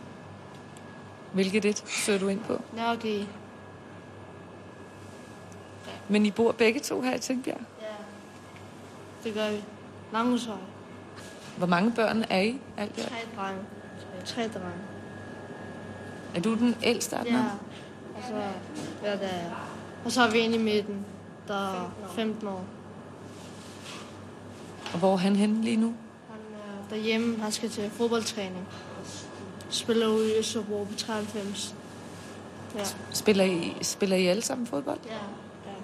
Hvilket et søger du ind på? Nørre G. Men I bor begge to her i Tingbjerg? Ja, det gør vi. Langhusvej. Hvor mange børn er I? Alt Tre drenge. Tre drenge. Er du den ældste af dem? Ja, og så, ja, der er. Og så er vi en i midten, der er femten år. Og hvor er han henne lige nu? Han er derhjemme, han skal til fodboldtræning. Spiller ude i Østerbro på treoghalvfems. Ja. Spiller I, spiller I alle sammen fodbold? Ja, ja.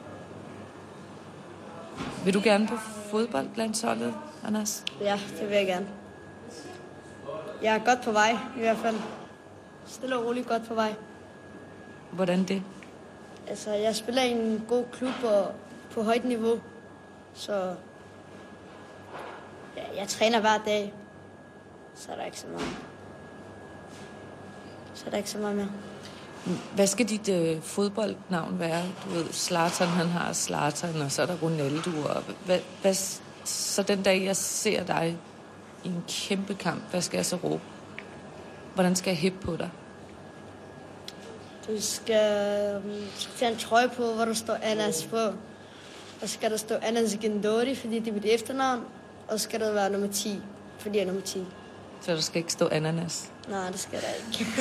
Vil du gerne på fodboldlandsholdet, Anders? Ja, det vil jeg gerne. Jeg er godt på vej, i hvert fald. Stille og roligt godt på vej. Hvordan det? Altså, jeg spiller i en god klub og på højt niveau. Så ja, jeg træner hver dag. Så er der ikke så meget. Så er der ikke så meget mere. Hvad skal dit øh, fodboldnavn være? Du ved, Zlatan, han har Zlatan, og så er der Ronaldo. Og hvad, hvad, så den dag, jeg ser dig i en kæmpe kamp, hvad skal jeg så råbe? Hvordan skal jeg hippe på dig? Du skal, du skal tage en trøje på, hvor der står Anas på. Og så skal der stå Anas Gendori, fordi det er mit efternavn. Og så skal der være nummer ti, fordi jeg er nummer ti. Så der skal ikke stå ananas? Nej, det skal der ikke.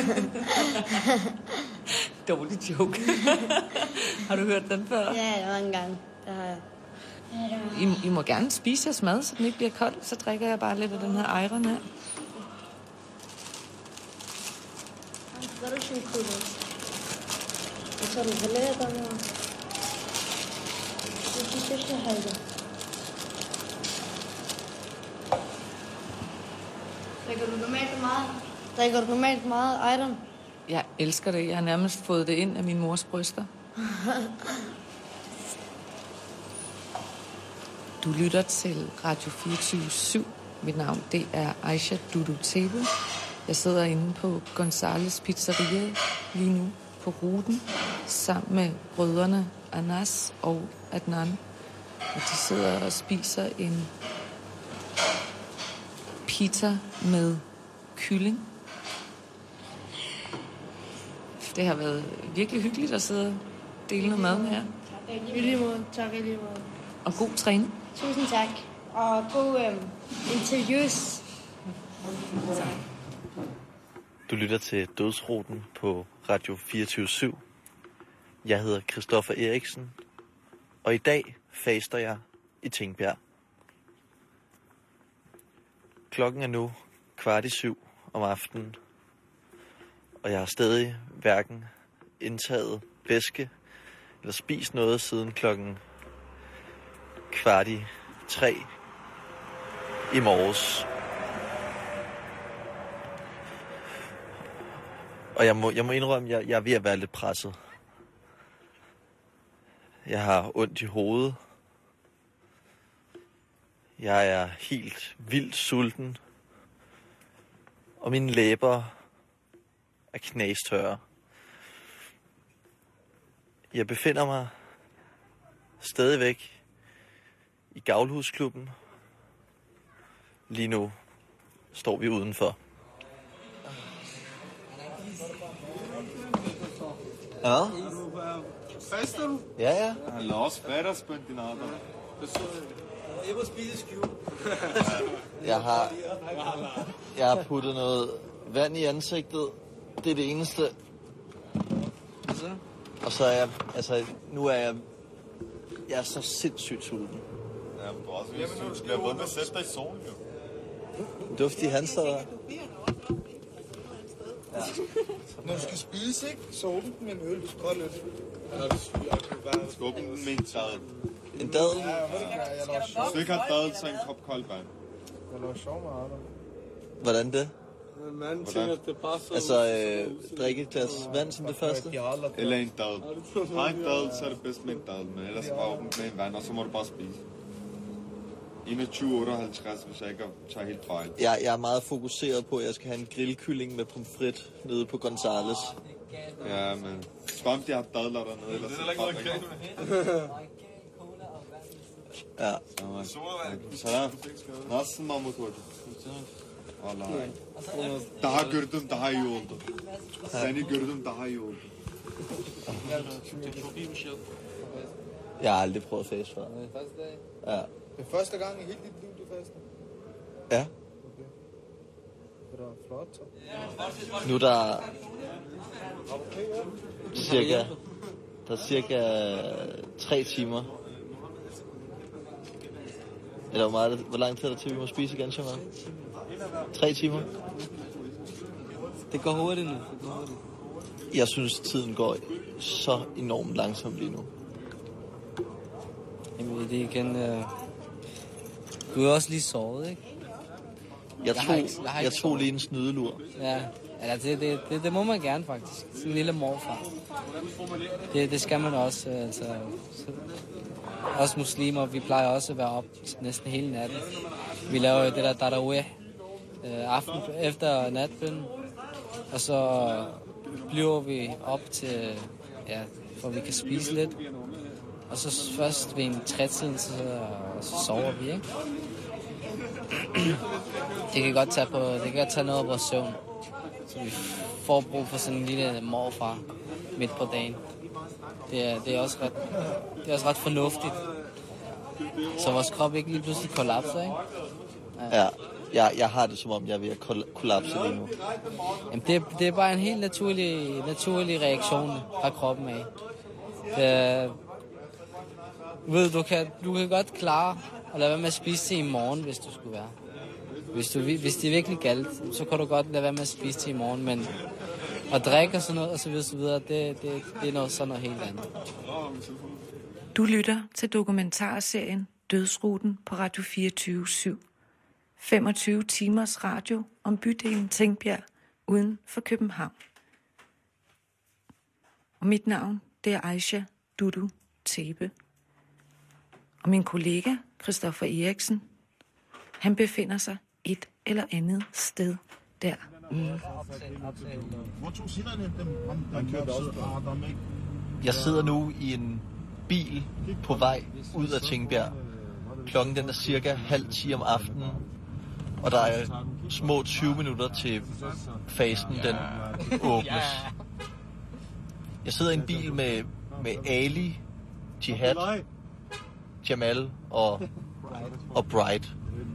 Dårlig joke. Har du hørt den før? Ja, mange gange. Det har jeg. I, I må gerne spise jeres mad, så den ikke bliver kold. Så drikker jeg bare lidt af den her Ayran her. Хороший курс. И что, разделяет оно? Это что хайда? Drikker du normalt meget? Drikker du normalt meget Ayran? Jeg elsker det. Jeg har nærmest fået det ind af min mors bryster. Du lytter til Radio fireogtyve syv. Mit navn, det er Aisha Dudu Tebe. Jeg sidder inde på Gonzales Pizzeria lige nu på ruten, sammen med brødrene Anas og Adnan. Og de sidder og spiser en pizza med kylling. Det har været virkelig hyggeligt at sidde og dele noget mad med jer. I lige måde. Tak, i lige måde. Og god træning. Tusind tak. Og god øhm, interviews. Du lytter til Dødsruten på Radio fireogtyve syv. Jeg hedder Christoffer Eriksen, og i dag faster jeg i Tingbjerg. Klokken er nu kvart i syv om aftenen, og jeg har stadig hverken indtaget væske eller spist noget siden klokken kvart i tre i morges. Og jeg må, jeg må indrømme, at jeg, jeg er ved at være lidt presset. Jeg har ondt i hovedet. Jeg er helt vildt sulten. Og mine læber er knastørre. Jeg befinder mig stadigvæk i Gavlhusklubben. Lige nu står vi udenfor. Ja. Faster du? Ja, ja. Lad os fatte os på din arbejde. Jeg må spise skjul. Jeg har, jeg har puttet noget vand i ansigtet. Det er det eneste. Og så er jeg, altså, nu er jeg, jeg er så sindssygt sulten. Ja, men du også du skal have vundet at sætte dig i solen, jo. Det var fordi han sad der. Ja. Når du skal spise, ikke? Sove den med en øl, du skal godt lidt. Når du skal skubbe den med en dadel. En dadel? Ja, jeg laver sjov. Hvis du ikke har dadel, så en kop koldt vand. Jeg laver sjov med Adam. Hvordan det? Man tænker, at det passer. Altså, øh, drikke et glas vand som det første? Eller en dadel. Har en dadel, så er det bedst med en dadel, men ellers bare åbent med en vand, og så må du bare spise. enogtyve otteoghalvtreds, hvis jeg ikke tager helt fejl. Jeg, jeg er meget fokuseret på, at jeg skal have en grillkylling med pomfrit nede på Gonzales. Ja, men skam, de har dadler dernede, ellers så er det ikke. Ja. Selam. Nasılsın Mahmut Hoca? Vallahi. Daha gördüm, daha iyi oldu. Seni gördüm, daha iyi oldu. Çok iyiymiş ya. Jeg har aldrig prøvet fast før. Det er første dag? Ja. Det er første gang i hele dit liv, du faster? Ja. Okay. Det er flot, så. Nu er der cirka, der er cirka tre timer. Eller hvor, meget, hvor lang tid er der til, vi må spise igen, Jamal? Tre timer? Det går hurtigt nu. Det går hurtigt. Jeg synes, tiden går så enormt langsomt lige nu. Jamen, det er igen... Øh... Du er også lige sovet, ikke? Jeg, jeg tog, ikke, jeg, jeg jeg tog lige en snydelur. Ja, altså det, det, det, det må man gerne faktisk. Sådan en lille morfar. Det, det skal man også. Altså, så, også muslimer, vi plejer også at være op næsten hele natten. Vi laver jo det der tarawih øh, aften efter natbøn. Og så bliver vi op til, ja, for vi kan spise lidt. Og så først ved en trætiden, så, så sover vi, ikke? Det kan godt tage på, det kan godt tage noget af vores søvn. Så vi får brug for sådan en lille morfar midt på dagen. Det er, det er, også, ret, det er også ret fornuftigt. Så vores krop ikke lige pludselig kollapser, ikke? Ja, jeg, jeg har det som om, jeg er ved at kollapse lige nu. Jamen, det, det er bare en helt naturlig, naturlig reaktion fra kroppen af. Det, ved, du kan, du kan godt klare at lade være med at spise til i morgen, hvis du skulle være. Hvis, du, hvis det er virkelig galt, så kan du godt lade være med at spise til i morgen, men at drikke og sådan noget, og så videre, så videre, det, det, det er noget, sådan noget helt andet. Du lytter til dokumentarserien Dødsruten på Radio fireogtyve syv. femogtyve timers radio om bydelen Tingbjerg uden for København. Og mit navn, det er Aisha Dudu Thebe. Og min kollega, Christoffer Eriksen, han befinder sig et eller andet sted derude. Jeg sidder nu i en bil på vej ud af Tingbjerg. Klokken den er cirka halv ti om aftenen, og der er små tyve minutter til fasten den åbnes. Jeg sidder i en bil med, med Ali, Jihad, Jamal og, og Bright.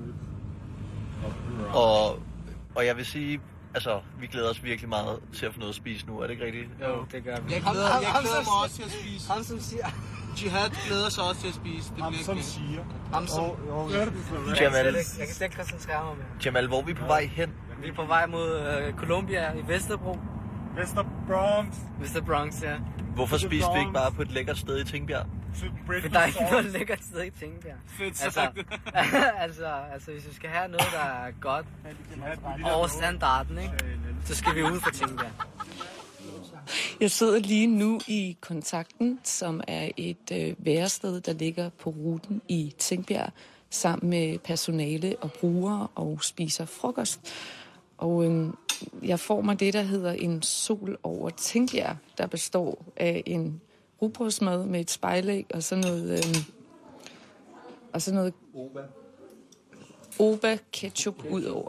Og, og jeg vil sige, altså, vi glæder os virkelig meget til at få noget at spise nu. Er det ikke rigtigt? Jo, det gør vi. Jeg glæder, jeg glæder mig også til at spise. Ham som siger. Jihad glæder sig også til at spise. Det Ham som siger. Ham som... Jamal, jeg kan slet ikke koncentrere mig mere. Jamal, hvor er vi på vej hen? Vi er på vej mod uh, Columbia i Vesterbro. Vester Bronx. Vester Bronx, ja. Hvorfor spiste vi ikke bare på et lækkert sted i Tingbjerg? For der er ikke noget lækkert sted i Tingbjerg. Fedt altså, altså, altså, hvis vi skal have noget, der er godt over standarden, ikke? Så skal vi ud fra Tingbjerg. Jeg sidder lige nu i Kontakten, som er et øh, værested, der ligger på ruten i Tingbjerg, sammen med personale og brugere og spiser frokost. Og øh, jeg får mig det, der hedder en sol over Tingbjerg, der består af en rugbrødsmad med et spejlæg og sådan noget... Øh, og sådan noget... Oba. Oba ketchup ud over.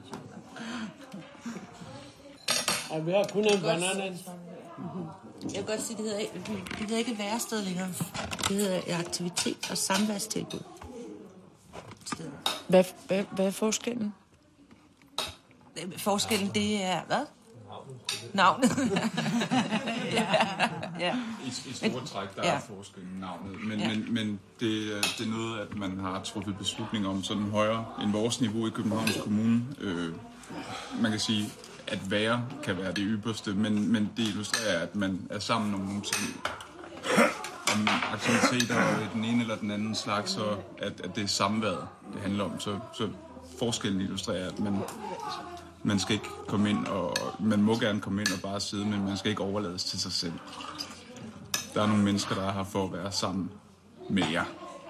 Ja, vi har kun en banan. Jeg kan godt sige, det hedder, det hedder ikke værested længere. Det hedder aktivitet og samværstilbud. Hvad, hvad, hvad er forskellen? Forskellen, det er... Hvad? Navnet. ja. ja. I, I store træk, der ja. er forskellen navnet. Men, ja. men, men det, det er noget, at man har truffet beslutning om sådan højere end vores niveau i Københavns Kommune. Øh, man kan sige, at være kan være det ypperste, men, men det illustrerer, at man er sammen om nogle ting, om aktiviteter og den ene eller den anden slags, så at, at det er samværet, det handler om. Så, så forskellen illustrerer, at man, man skal ikke komme ind, og man må gerne komme ind og bare sidde, men man skal ikke overlades til sig selv. Der er nogle mennesker, der er her for at være sammen med jer.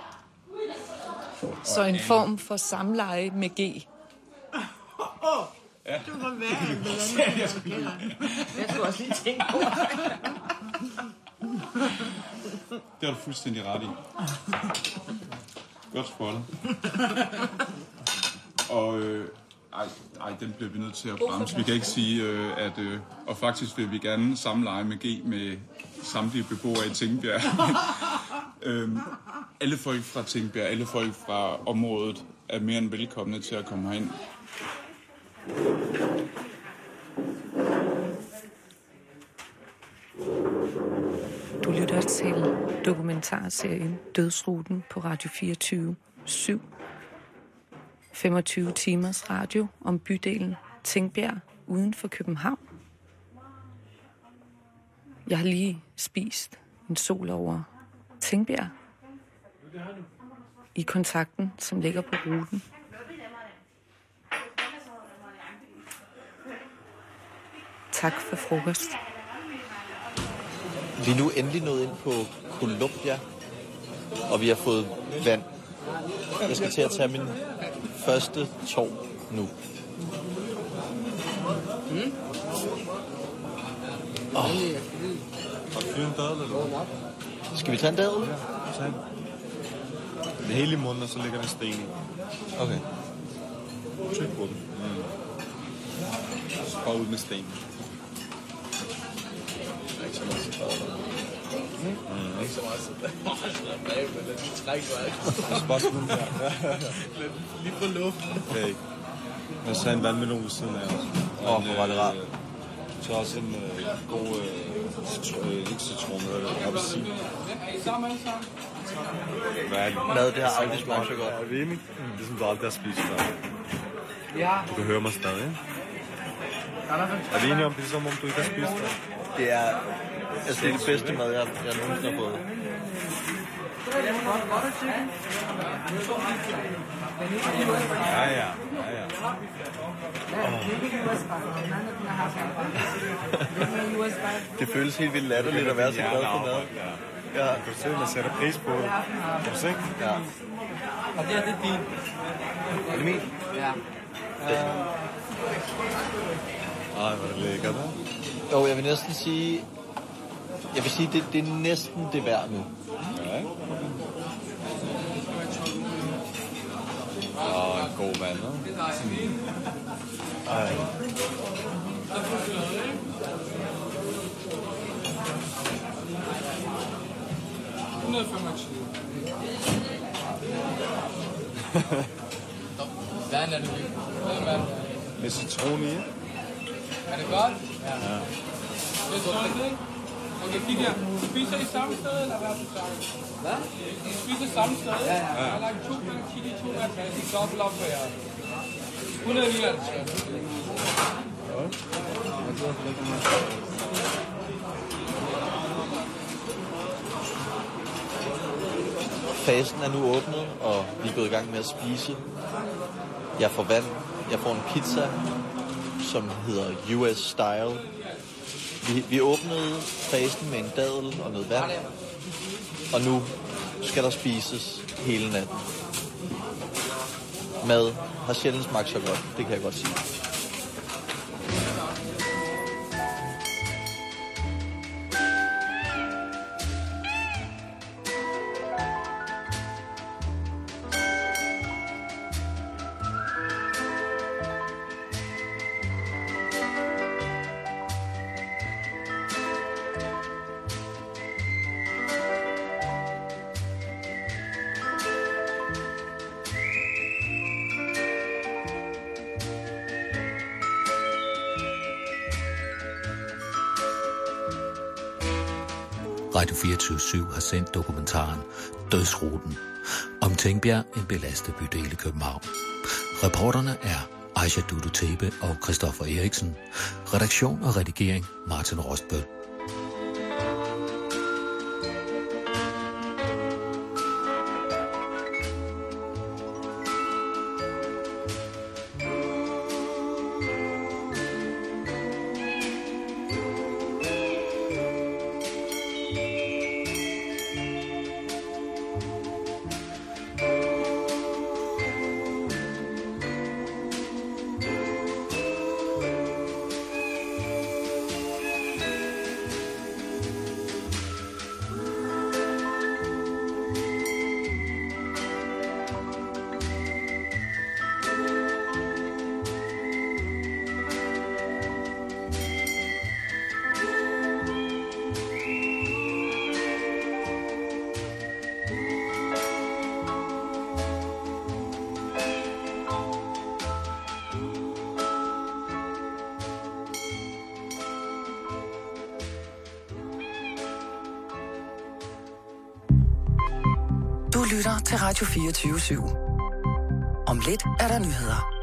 Så en form for samleje med G. Ja. Du var værre end det andet. Jeg skulle også lige tænke på. Det har du fuldstændig ret i. Godt spottet. Og øh, ej, ej, den bliver vi nødt til at bremse. Vi kan ikke sige, øh, at... Øh, og faktisk vil vi gerne samleje med G med samtlige beboere i Tingbjerg. øhm, alle folk fra Tingbjerg, alle folk fra området er mere end velkomne til at komme herind. Du lytter til dokumentarserien Dødsruten på Radio fireogtyve syv. femogtyve timers radio om bydelen Tingbjerg uden for København. Jeg har lige spist en sol over Tingbjerg i kontakten, som ligger på ruten. Tak for frokost. Vi er nu endelig nået ind på Columbia, og vi har fået vand. Jeg skal til at tage min første tår nu. Mm. Oh. Har du fyret en dadel, eller? Skal vi tage en dadel? Ja, det er hele i munden, og så ligger der sten i. Okay. Tyk på den. Mm. Bare ud med sten. Der er ikke så meget til dadel. Mm. Ikke så meget til dadel. Men den trækker jo ikke. Spørgsmål her. Lige på luften. Okay. Jeg så en vandmelon ved siden af os. Åh, oh, hvor var det rart. Så også en øh, god, øh, citron, øh, ikke citron, øh, appelsin. Hvad er det? Mad, det har aldrig smagt så godt. Er det enig? Mm. Det er som du aldrig har spist før. Du kan høre mig stadig, ikke? Er vi enige om det, som om du ikke har spist før? Det er, altså, det er det bedste mad, jeg, jeg nogensinde har fået. Ja, ja, ja, ja. Oh. Det føles helt vildt latterligt at være så glad for mad. Ja, du kan se, man sætter pris på det. Kan du se? Ja. Og det er det din. Er det min? Ja. Ej, hvor er det lækkert, hva'? Jo, jeg vil næsten sige, jeg vil sige, det, det er næsten det værd nu. Ja, ikke? Og en god vand, ikke? Ej. et hundrede og femogtyve. Hvordan er det ikke? Med citron i, ikke? Er det godt? Ja. Det er sådan, ikke? Okay, kig her. Spiser I samme sted, eller hvad er det sammen? Hvad? I spiser samme sted? Ja, ja. Jeg har lagt to gange chili, to gange pasta, dobbelt op for jer. et hundrede og nioghalvtreds. Fasten er nu åbnet, og vi er gået i gang med at spise. Jeg får vand. Jeg får en pizza, som hedder U S Style. Vi, vi åbnede fasten med en dadel og noget vand, og nu skal der spises hele natten. Mad har sjældent smagt så godt, det kan jeg godt sige. Radio fireogtyve syv har sendt dokumentaren Dødsruten om Tingbjerg, en belastet bydel i København. Reporterne er Aisha Dudu Tebe og Christoffer Eriksen. Redaktion og redigering Martin Rostbøl. Du lytter til Radio fireogtyve syv. Om lidt er der nyheder.